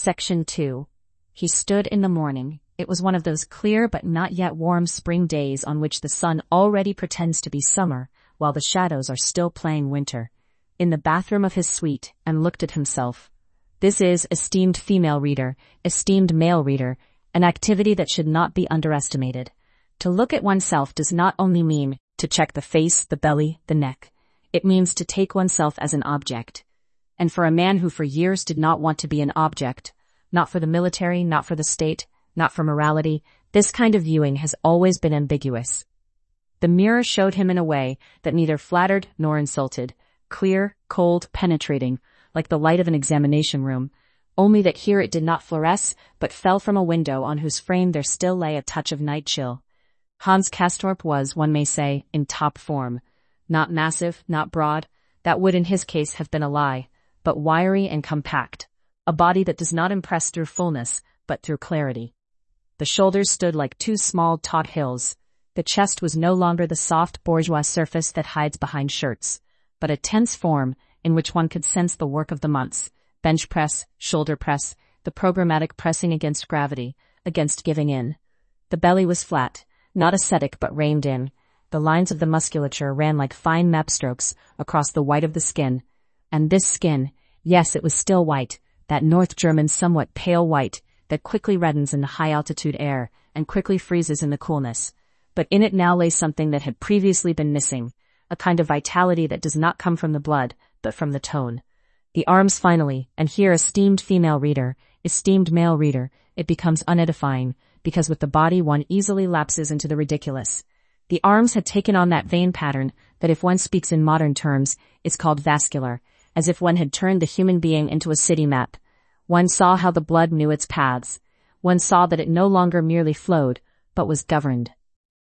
Section 2. He stood in the morning. It was one of those clear but not yet warm spring days on which the sun already pretends to be summer, while the shadows are still playing winter. In the bathroom of his suite, and looked at himself. This is, esteemed female reader, esteemed male reader, an activity that should not be underestimated. To look at oneself does not only mean to check the face, the belly, the neck. It means to take oneself as an object. And for a man who for years did not want to be an object, not for the military, not for the state, not for morality, this kind of viewing has always been ambiguous. The mirror showed him in a way that neither flattered nor insulted, clear, cold, penetrating, like the light of an examination room, only that here it did not fluoresce, but fell from a window on whose frame there still lay a touch of night chill. Hans Castorp was, one may say, in top form. Not massive, not broad, that would in his case have been a lie, but wiry and compact, a body that does not impress through fullness, but through clarity. The shoulders stood like two small taut hills. The chest was no longer the soft bourgeois surface that hides behind shirts, but a tense form in which one could sense the work of the months, bench press, shoulder press, the programmatic pressing against gravity, against giving in. The belly was flat, not ascetic but reined in. The lines of the musculature ran like fine map strokes across the white of the skin. And this skin, yes, it was still white, that North German somewhat pale white that quickly reddens in the high-altitude air and quickly freezes in the coolness. But in it now lay something that had previously been missing, a kind of vitality that does not come from the blood, but from the tone. The arms finally, and here esteemed female reader, esteemed male reader, it becomes unedifying, because with the body one easily lapses into the ridiculous. The arms had taken on that vein pattern that if one speaks in modern terms, is called vascular, as if one had turned the human being into a city map. One saw how the blood knew its paths. One saw that it no longer merely flowed, but was governed.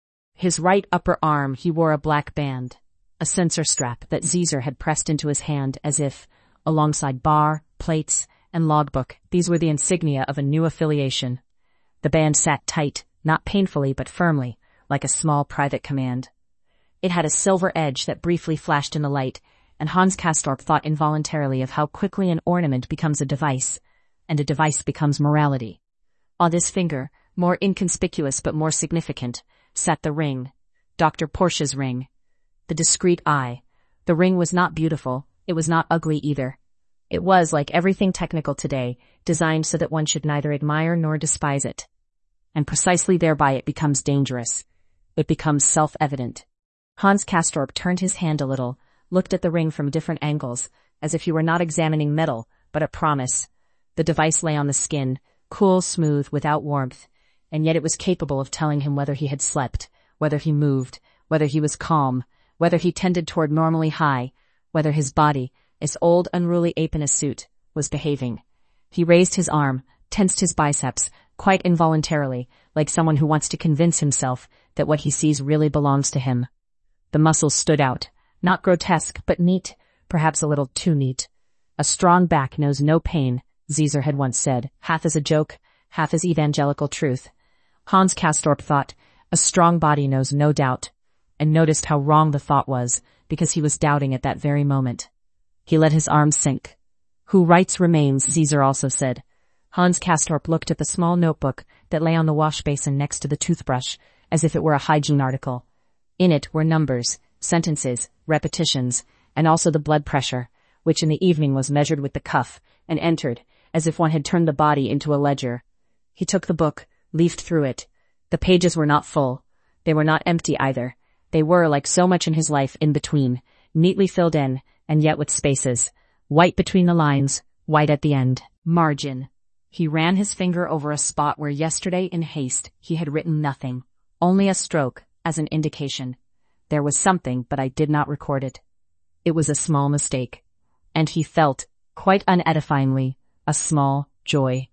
His right upper arm he wore a black band, a sensor strap that Caesar had pressed into his hand as if, alongside bar, plates, and logbook, these were the insignia of a new affiliation. The band sat tight, not painfully but firmly, like a small private command. It had a silver edge that briefly flashed in the light, and Hans Castorp thought involuntarily of how quickly an ornament becomes a device, and a device becomes morality. On this finger, more inconspicuous but more significant, sat the ring, Dr. Porsche's ring. The discreet eye. The ring was not beautiful, it was not ugly either. It was, like everything technical today, designed so that one should neither admire nor despise it. And precisely thereby it becomes dangerous. It becomes self-evident. Hans Castorp turned his hand a little, looked at the ring from different angles, as if he were not examining metal, but a promise. The device lay on the skin, cool, smooth, without warmth, and yet it was capable of telling him whether he had slept, whether he moved, whether he was calm, whether he tended toward normally high, whether his body, its old unruly ape in a suit, was behaving. He raised his arm, tensed his biceps, quite involuntarily, like someone who wants to convince himself that what he sees really belongs to him. The muscles stood out, not grotesque, but neat, perhaps a little too neat. A strong back knows no pain, Caesar had once said, half as a joke, half as evangelical truth. Hans Castorp thought, a strong body knows no doubt, and noticed how wrong the thought was, because he was doubting at that very moment. He let his arms sink. Who writes remains, Caesar also said. Hans Castorp looked at the small notebook that lay on the wash basin next to the toothbrush, as if it were a hygiene article. In it were numbers, sentences, repetitions, and also the blood pressure, which in the evening was measured with the cuff, and entered, as if one had turned the body into a ledger. He took the book, leafed through it. The pages were not full. They were not empty either. They were, like so much in his life, in between, neatly filled in, and yet with spaces. White between the lines, white at the end. Margin. He ran his finger over a spot where yesterday, in haste, he had written nothing. Only a stroke, as an indication. There was something, but I did not record it. It was a small mistake. And he felt, quite unedifyingly, a small joy.